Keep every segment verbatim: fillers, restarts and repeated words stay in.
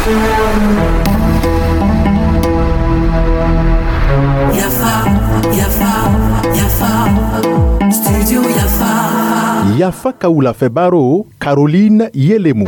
Yafa Kaoula Febaro, Caroline Yelemu.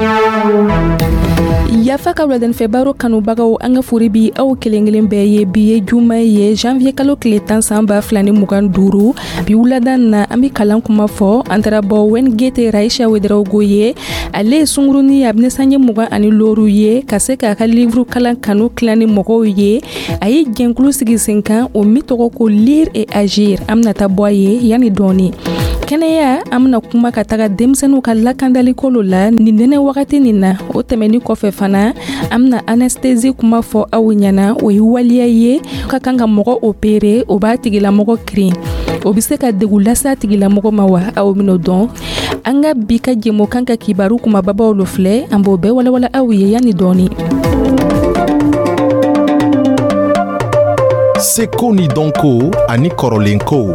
Yafa Kaoula Febaro kanubagaw anga furibi aw kelengelen bɛɛ ye bi ye juma ye janvier kalo tile tan san ba fila ni mugan duuru bi wuladan na an bɛ kalan kuma fɔ an taara bɔ wen gete Raisha Ouedraogo ye ale ye sunguruni a bɛna sanji mugan ani loru ye ka se k'a ka livre kalan kanu tilan ni mɔgɔw ye a ye jɛnkulu sigi sen kan o min tɔgɔ ko lire et agir an bɛna taa bɔ a ye yanni dɔɔni kɛnɛya an bɛna kuma ka taga denmisɛnninw ka lakandali kolo la nin nɛnɛ wagati nin na o tɛmɛni kɔfɛ fana an bɛna anesthésie kuma fɔ aw ɲɛna o ye waliya ye ka kan ka mɔgɔ opérer o b'a tigilamɔgɔ kirin o bɛ se ka degun lase a tigilamɔgɔ ma wa aw bɛn'o dɔn an ka bi ka jɛmu kan ka kibaru kumababaw lo filɛ an b'o bɛɛ walawala aw ye yanni dɔɔni. Seko ni donko ani kɔrɔlenko.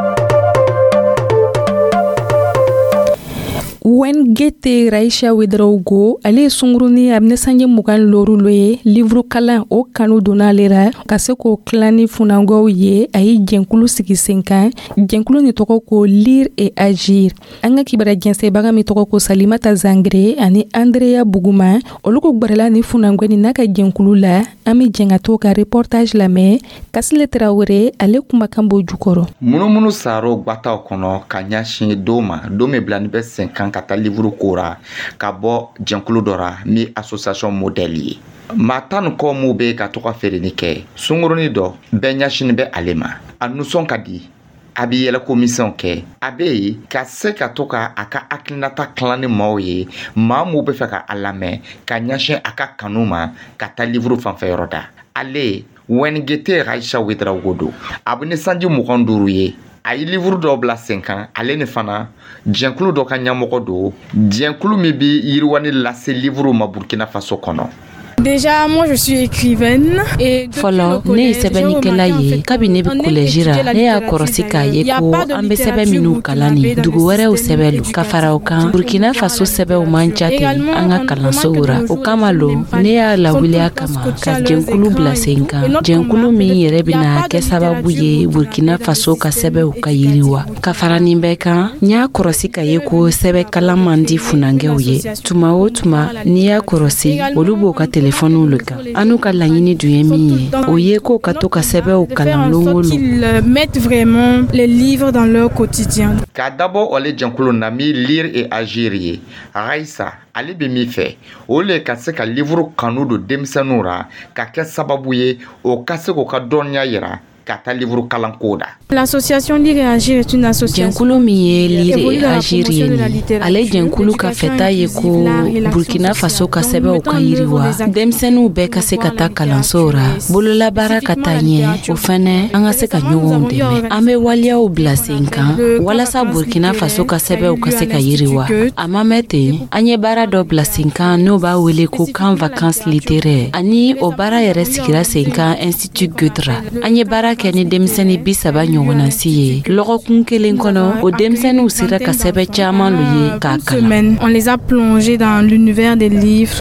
Wen gete Raisha Ouedraogo ale ye sunguruni a bɛna sanji mugan loru lo ye livre kalan o kanu donna ale ra ka se k'o tilan ni funangow ye a ye jɛnkulu sigi sen kan jɛnkulu ni tɔgɔ ko lire et agir an ka kibara jɛnsɛbaga min tɔgɔ ko Salimata Zangre ani Andrea Buguma olu ko gbarala ni funangweni n'a ka jɛnkulu la an bɛ jɛn ka to ka reportage lamɛn Kasile Traoré ale kumakan b'o jukɔrɔ. Munumunu saro gbataw kɔnɔ ka ɲɛsin dɔw ma dɔ min bila ni bɛ sen kan ka taa livre kora ka bɔ jɛnkulu dɔ ra ni association modèle ye maa tan ni kɔ mu bɛ ka tɔgɔ feereli kɛ sunguruni dɔ bɛɛ ɲɛsini bɛ ale ma a nusɔn ka di a bɛ yɛlɛ komisɛnw kɛ a bɛ yen ka se ka to ka a ka hakilinata tilan ni maaw ye maa mu bɛ fɛ ka a lamɛn ka ɲɛsin a ka kanu ma ka taa livre fanfɛ yɔrɔ da ale wɛnigete Raisha Ouedraogo do a bɛ ni sanji mugan duuru ye a ye livre dɔ bila sen kan ale ni fana jɛnkulu dɔ ka ɲɛmɔgɔ do jɛnkulu min bɛ yiriwani lase livre ma Burkina Faso kɔnɔ. Déjà, moi je suis écrivaine et fɔlɔ ne ye sɛbɛnnikɛla ye kabini ne bɛ collège ra ne y'a kɔrɔsi k'a ye ko an bɛ sɛbɛn minnu kalan ni dugu wɛrɛw sɛbɛn ka fara o kan Burkina Faso sɛbɛnw man ca ten an ka kalansow ra o kama lo ne y'a lawuliya kama ka jɛnkulu bila sen kan jɛnkulu min yɛrɛ bɛna kɛ sababu ye Burkina Faso ka sɛbɛnw ka yiriwa ka fara nin bɛɛ kan n y'a kɔrɔsi k'a ye ko sɛbɛn kalan man di funangɛw ye tuma o tuma n'i y'a kɔrɔsi olu b'o ka téléphone le kan anu ka laɲini dun ye min ye o ye ko ka to ka sɛbɛnw kalan longo lo qu'ils mettent vraiment les livres dans leur quotidien. Ka dabɔ ole jɛnkulu na mi lire et agir ye Raisa ale bɛ min fɛ o le ka se ka livre kanu don denmisɛnninw ra ka kɛ sababu ye o ka se k'o ka dɔnniya yira ka taa livre kalanko da. L'association Lire et Agir est une association jɛnkulu min ye Lire et Agir ye nin ale jɛnkulu ka fɛta ye ko Burkina Faso ka sɛbɛnw ka yiriwa denmisɛnninw bɛɛ ka se ka taa kalansow ra bololabaara ka taa ɲɛ o fɛnɛ an ka se ka ɲɔgɔnw dɛmɛ an bɛ waliyaw bila sen kan walasa Burkina Faso ka sɛbɛnw ka se ka yiriwa a ma mɛn ten an ye baara dɔ bila sen kan n'o b'a wele ko camp vacances littéraires ani o baara yɛrɛ sigira sen kan Institut Goudra an ye baara kɛ ni denmisɛnnin bi saba ɲɔgɔnnasi ye lɔgɔkun kelen kɔnɔ o denmisɛnninw sera ka sɛbɛn caman lo ye k'a kalan. On les a plongés dans l'univers des livres.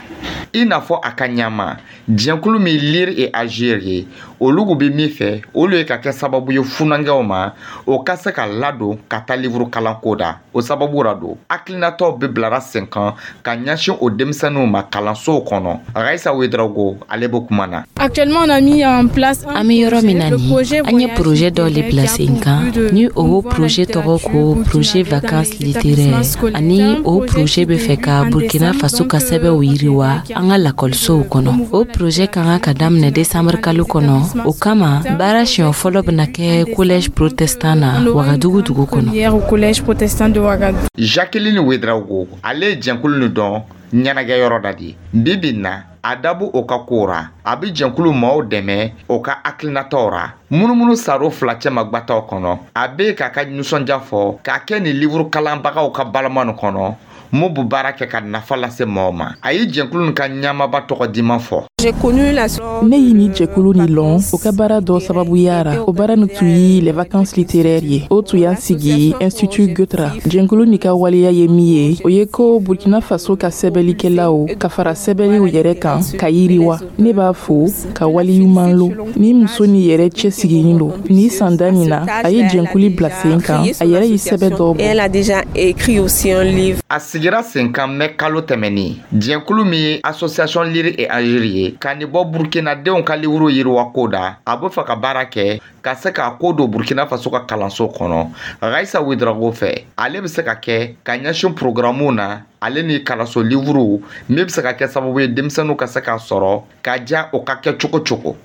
I n'a fɔ a ka ɲama jɛnkulu min Lire et Agir ye olu bɛ min fɛ olu ye ka kɛ sababu ye funangɛw ma o ka se ka ladon ka taa livre kalanko da o sababu ra do hakilinataw bɛ bilara sen kan ka ɲɛsin o denmisɛnninw ma kalansow kɔnɔ Raisa Ouedraogo ale bɛ kuma na. Actuellement on a mis en place an bɛ yɔrɔ min na ni an ye projet dɔ le bila sen kan ni o projet tɔgɔ ko projet vacances littéraires ani o projet bɛ fɛ ka Burkina Faso ka sɛbɛnw yiriwa an ka lakɔlisow kɔnɔ o projet kan ka daminɛ décembre kalo kɔnɔ o kama baara siɲɛ fɔlɔ bɛna kɛ collège protestant na Ouagadougou dugu kɔnɔ. Jacqueline Ouedraogo ale ye jɛnkulu ni dɔn ɲɛnajɛ yɔrɔ da di bibi na a dabu o ka kora a bɛ jɛnkulu maaw dɛmɛ o ka hakilinataw ra munumunu saro fila cɛma gbataw kɔnɔ a bɛ k'a ka nisɔndiya fɔ k'a kɛ ni livre kalanbagaw ka balama nin kɔnɔ mu bu baara kɛ ka nafa lase maaw ma a ye jɛnkulu ka ɲamaba tɔgɔ diman fɔ. j'ai connu la ne y'i ni jɛkulu ni lɔn o ka baara dɔ sababuya ra o baara ni tun ye les vacances littéraires ye o tun y'an sigi Institut Goethe jɛnkulu ni ka waleya ye min ye o ye ko Burkina Faso ka sɛbɛlikɛlaw ka fara sɛbɛliw yɛrɛ kan ka yiriwa ne b'a fo ka waliɲuman lo ni muso ni yɛrɛ cɛsigilen lo ni sanda nin na a ye jɛnkuli bila sen kan a yɛrɛ y'i sɛbɛ dɔ bɔ. Elle a déjà écrit aussi un livre. A sigira sen kan mɛ kalo tɛmɛni jɛnkulu min ye Association Lire et Agir ye ka ni bɔ Burkina denw ka livre yiriwa ko da a bɛ fɛ ka baara kɛ ka se k'a ko don Burkina Faso ka kalanso kɔnɔ Raissa Ouedraogo fɛ ale bɛ se ka kɛ ka ɲɛsin programmew na ale ni kalanso livre min bɛ se ka kɛ sababu ye denmisɛnninw ka se k'a sɔrɔ ka diya o ka kɛ cogo cogo.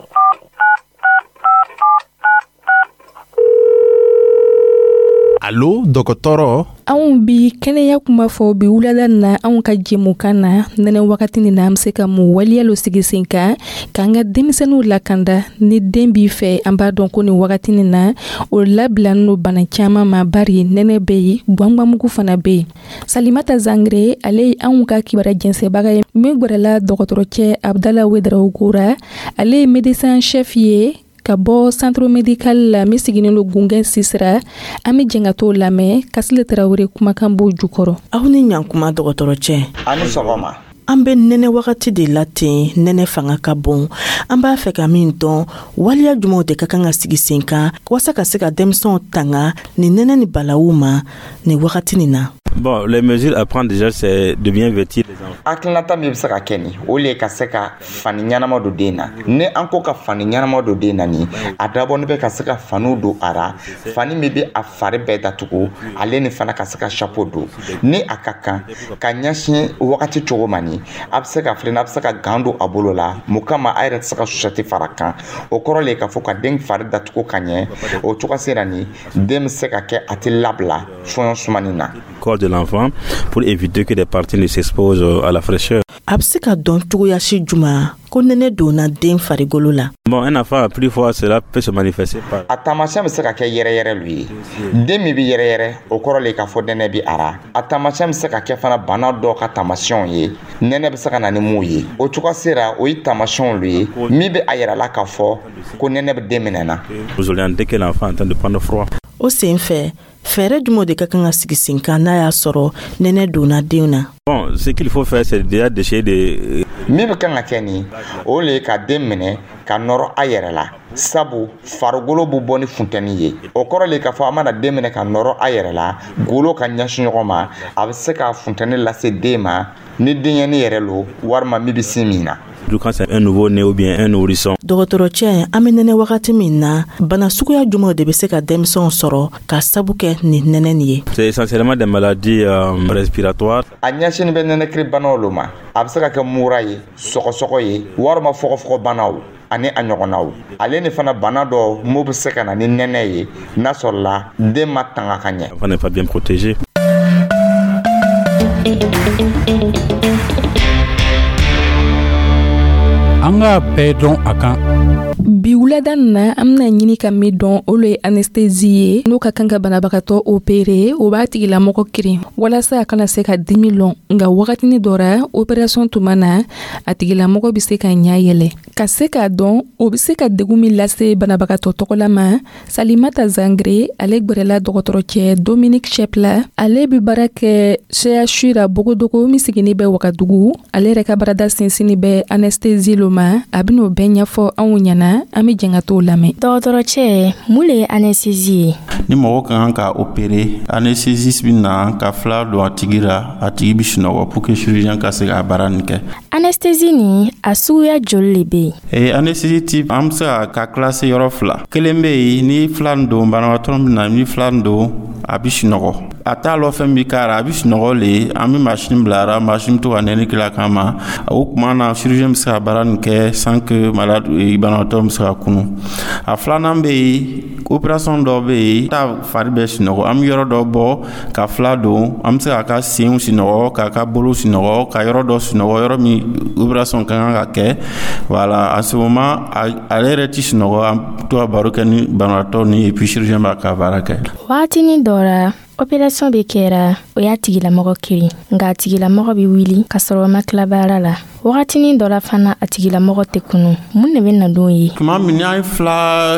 Allo dɔgɔtɔrɔ anw bi kɛnɛya kuma fɔ bi wulada na anw ka jɛmukan na nɛnɛ wagati ni na an bɛ se ka mun waliya lo sigi sen kan k'an ka denmisɛnninw lakanda ni den b'i fɛ an b'a dɔn ko ni wagati ni na o labilanin no bana caman ma bari nɛnɛ bɛ yen gwangwamugu fana bɛ yen Salimata Zangre ale ye anw ka kibaruya jɛnsɛbaga ye min gwɛrɛla dɔgɔtɔrɔcɛ Abdala Ouedraogo ra ale ye médecin chef ye ka bɔ centre médical la min sigilen lo Gungɛn Sisira an bɛ jɛn ka t'o lamɛn Kasile Tarawele kumakan b'o jukɔrɔ. Aw ni ɲankuma dɔgɔtɔrɔcɛ. A ni sɔgɔma. An bɛ nɛnɛ wagati de la ten nɛnɛ fanga ka bon an b'a fɛ ka min dɔn waliya jumɛnw de ka kan ka sigi sen kan walasa ka se ka denmisɛnw tanga ni nɛnɛ ni balawu ma ni wagati nin na. Bon, les mesures à prendre déjà, c'est de bien vêtir les enfants. Akilata mi bɛ se ka kɛ ni o le ka se ka fani ɲɛnama don den na ni an ko ka fani ɲɛnama don den na ni a dabɔni bɛ ka se ka faniw don a ra fani min bɛ a fari bɛɛ datugu ale ni fana ka se ka chapeau don ni a ka kan ka ɲɛsin wagati cogo ma ni a bɛ se ka filɛ a bɛ se ka gan don a bolo la mun kama a yɛrɛ tɛ se ka susɛti fara kan o kɔrɔ le ka fɔ ka den fari datugu ka ɲɛ o cogo sera ni den bɛ se ka kɛ a tɛ labila fɔɲɔ sumani na. Corps de l'enfant pour éviter que des parties ne s'exposent à la fraîcheur. A bɛ se ka dɔn cogoya si juma ko nɛnɛ donna den farigolo la. Bon, un enfant plus fort, cela peut se manifester par. A taamasiyɛn bɛ se ka kɛ yɛrɛyɛrɛ lu ye den min bɛ yɛrɛyɛrɛ o kɔrɔ le ka fɔ nɛnɛ bɛ a ra a taamasiyɛn bɛ se ka kɛ fana bana dɔ ka taamasiyɛnw ye nɛnɛ bɛ se ka na ni mun ye o cogo sera o ye taamasiyɛnw lu ye min bɛ a yɛrɛ la k'a fɔ ko nɛnɛ bɛ den minɛ na. Vous orientez que l'enfant est en train de prendre froid. O sen fɛ fɛɛrɛ jumɛnw de ka kan ka sigi sen kan n'a y'a sɔrɔ nɛnɛ donna denw na. Bon, ce qu'il faut faire c'est déjà d'essayer de. Min bɛ kan ka kɛ ni o le ka den minɛ ka nɔrɔ a yɛrɛ la sabu farigolo bɛ bɔ ni funtɛni ye o kɔrɔ le ka fɔ a mana den minɛ ka nɔrɔ a yɛrɛ la golo ka ɲɛsin ɲɔgɔn ma a bɛ se ka funtɛni lase den ma ni denkɛni yɛrɛ lo walima min bɛ sin min na. Quand c'est un nouveau né ou bien un nourrisson. Dɔgɔtɔrɔcɛ an bɛ nɛnɛ wagati min na bana suguya jumɛnw de bɛ se ka denmisɛnw sɔrɔ ka sabu kɛ ni nɛnɛ nin ye. C'est essentiellement des maladies euh, respiratoires. A ɲɛsin bɛ nɛnɛkiri banaw lo ma a bɛ se ka kɛ mura ye sɔgɔsɔgɔ ye walima fɔgɔfɔgɔ banaw ani a ɲɔgɔnnaw ale ni fana bana dɔ mun bɛ se ka na ni nɛnɛ ye n'a sɔrɔla den ma tanga ka ɲɛ. L'enfant n'est pas bien protégé. An ka bɛɛ dɔn a kan. Bi wulada na an bɛna ɲini ka min dɔn o lo ye anesthésie ye n'o ka kan ka banabagatɔ opérer o b'a tigilamɔgɔ kirin walasa a kana se ka dimi lɔn nka wagatini dɔ ra opération tuma na a tigilamɔgɔ bɛ se ka ɲa yɛlɛ ka se k'a dɔn o bɛ se ka degun min lase banabagatɔ tɔgɔla ma Salimata Zangre ale gwɛrɛla dɔgɔtɔrɔcɛ Dominique Chepla ale bɛ baara kɛ C H U ra Bogodogo min sigini bɛ Wagadugu ale yɛrɛ ka baarada sinsinni bɛ anesthésie lo ma a bɛn'o bɛɛ ɲɛfɔ anw ɲɛna an bɛ jɛn ka t'o lamɛn. Dɔgɔtɔrɔcɛ mun le ye anesthésie ye. Ni mɔgɔ ka kan ka opérer anesthésiste bɛ na ka fila don a tigi ra a tigi bɛ sunɔgɔ pour que chirurgien ka se ka baara nin kɛ. Anesthésie ni a suguya joli de bɛ yen. Ee anesthésie type an bɛ se ka classe yɔrɔ fila kelen bɛ yen ni fila nin don banabagatɔ bɛ na ni fila nin don a bɛ sunɔgɔ a t'a lɔ fɛn bɛ k'a ra a bɛ sunɔgɔ le an bɛ machine bila a ra machine to ka nɛnɛ kila kan ma o tuma na chirurgien bɛ se ka baara nin kɛ sans que malade banabagatɔ bɛ se ka kunu a filanan bɛ yen opération dɔ bɛ yen t'a fari bɛɛ sunɔgɔ an bɛ yɔrɔ dɔ bɔ ka fila don an bɛ se k'a ka senw sunɔgɔ k'a ka bolo sunɔgɔ ka yɔrɔ dɔ sunɔgɔ yɔrɔ min opération ka kan ka kɛ voilà à ce moment ale yɛrɛ tɛ sunɔgɔ an to ka baro kɛ ni banabagatɔ ni et puis chirurgien b'a ka baara kɛ. Waatini dɔ ra opération bɛ kɛra o y'a tigilamɔgɔ kelen nka a tigilamɔgɔ bɛ wuli ka sɔrɔ o ma tila baara la wagatinin dɔ la fana a tigilamɔgɔ tɛ kunu mun de bɛ na don ye tuma min an ye fila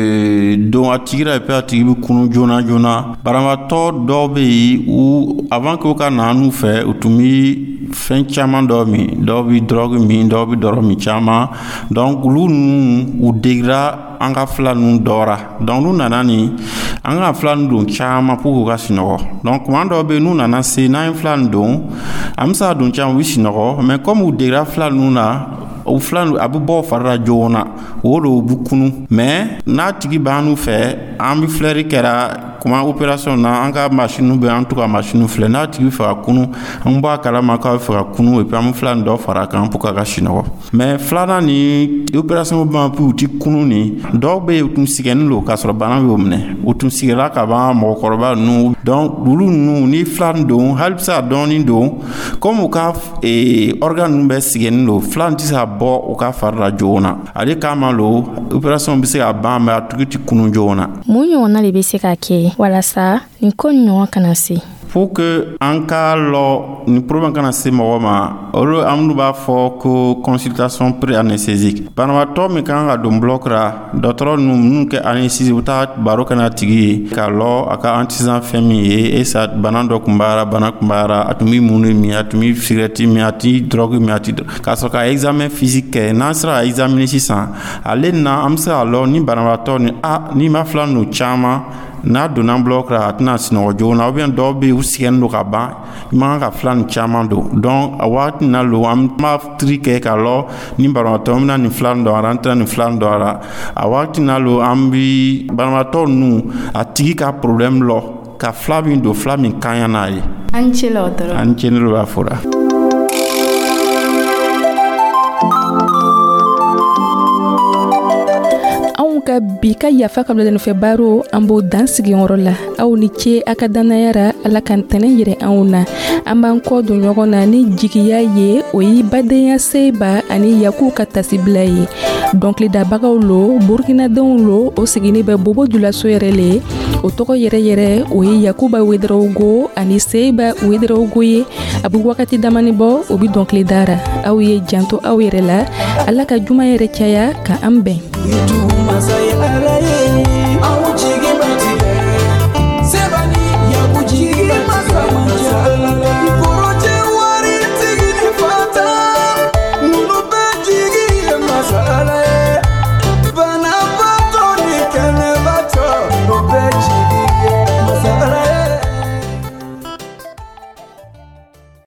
don a tigi la a tigi bɛ kunu joona joona banabaatɔ dɔw bɛ yen u avant que u ka na n'u fɛ u tun bɛ fɛn caman dɔw min dɔw bɛ drogue min dɔw bɛ dɔrɔ min caman donc olu ninnu u degira an ka fila ninnu dɔra donc n'u nana ni an ka fila ninnu don caman pour k'u ka sinɔgɔ donc kuma dɔw bɛ yen n'u nana se n'an ye fila ninnu don an bɛ se ka don caman u bɛ sinɔgɔ mais comme u degira fila ninnu na o fila a bɛ bɔ fari la joona o de u bɛ kunu mais n'a tigi b'an fɛ an bɛ filɛri kɛra kuma opération na an ka machine bɛ an to ka machine filɛ n'a tigi fɛ ka kunu an b'a kalama k'a bɛ fɛ ka kunu et puis an bɛ fila nin dɔ fara kan pour k'a ka sinɔgɔ mais filanan ni opération b'an puis u ti kunu ni dɔw bɛ yen u tun sigɛnnen don k'a sɔrɔ bana bɛ o minɛ u tun sigila ka ban mɔgɔkɔrɔba ninnu donc olu ninnu ni fila nin don hali bɛ se ka dɔɔnin don comme u ka organe ninnu bɛ sigɛnnen don fila nin tɛ se ka bɔ u ka fari la joona ale kama lo opération bɛ se ka ban mais a tigi ti kunu joona mun ɲɔgɔnna de bɛ se ka kɛ walasa nin ko ɲɔgɔn kana se pour que an ka lɔ ni problème kana se mɔgɔ ma olu an b'a fɔ ko consultation pré-anesthésique banabaatɔ min kan ka don bloc ra dɔgɔtɔrɔ ninnu minnu kɛ anesthésie u taa baro kɛ n'a tigi ye k'a lɔ a ka antisan fɛn min ye e sa bana dɔ kun b'ara bana kun b'ara a tun bɛ mun min a tun bɛ cigarette min a tɛ drogue min a tɛ k'a sɔrɔ ka examen physique kɛ n'an sera ka examiner sisan ale na an bɛ se k'a lɔ ni banabaatɔ ni a ni ma fila ninnu caman n'a donna bloc ra a tɛna sinɔgɔ joona ou bien dɔw bɛ yen u sigɛnnen don ka ban i man kan ka fila nin caman don donc a waati na lo an b'a tri kɛ k'a lɔ ni banabaatɔ bɛna nin fila nin dɔ ara an tɛna nin fila nin dɔ ara a waati na lo an bi banabaatɔ ninnu a tigi ka problème lɔ ka fila min don fila min kaɲa n'a ye an ce la o dɔrɔn an ce ne lo b'a fɔra ka bi ka yafa ka bila fɛ baro an b'o dan sigiyɔrɔ la aw ni ce a ka danayara ala kan tɛnɛ yɛrɛ anw na an b'an kɔ don ɲɔgɔn na ni jigiya ye o ye badenya seba ani yaku ka tasibila ye dɔnkilidabagaw lo burukinadenw lo o sigini bɛ bobo julaso yɛrɛ le o tɔgɔ yɛrɛ yɛrɛ o ye yakuba wederawogo ani seba wederawogo ye a bɛ wagati damani bɔ o bi dɔnkilidara aw ye janto aw yɛrɛ la ala ka juma yɛrɛ caya ka an bɛn